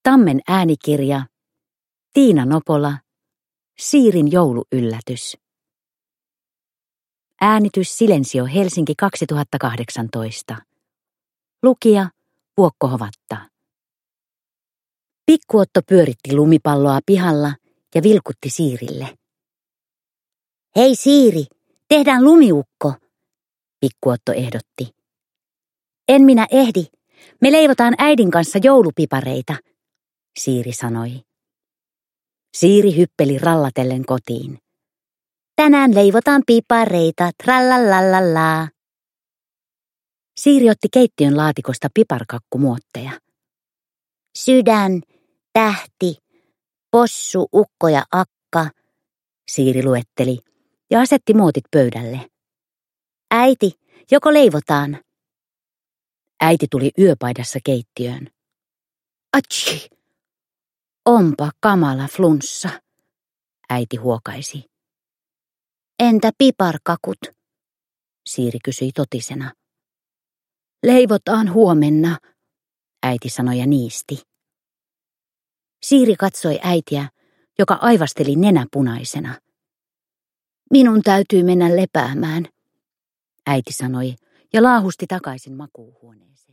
Tammen äänikirja, Tiina Nopola, Siirin jouluyllätys. Äänitys Silensio Helsinki 2018. Lukija Vuokko Hovatta. Pikkuotto pyöritti lumipalloa pihalla ja vilkutti Siirille. Hei Siiri, tehdään lumiukko, Pikkuotto ehdotti. En minä ehdi, me leivotaan äidin kanssa joulupipareita, Siiri sanoi. Siiri hyppeli rallatellen kotiin. Tänään leivotaan pipareita, trallallallallaa. Siiri otti keittiön laatikosta piparkakkumuotteja. Sydän, tähti, possu, ukko ja akka, Siiri luetteli ja asetti muotit pöydälle. Äiti, joko leivotaan? Äiti tuli yöpaidassa keittiöön. Atsi! Onpa kamala flunssa, äiti huokaisi. Entä piparkakut? Siiri kysyi totisena. Leivotaan huomenna, äiti sanoi ja niisti. Siiri katsoi äitiä, joka aivasteli nenä punaisena. Minun täytyy mennä lepäämään, äiti sanoi ja laahusti takaisin makuuhuoneeseen.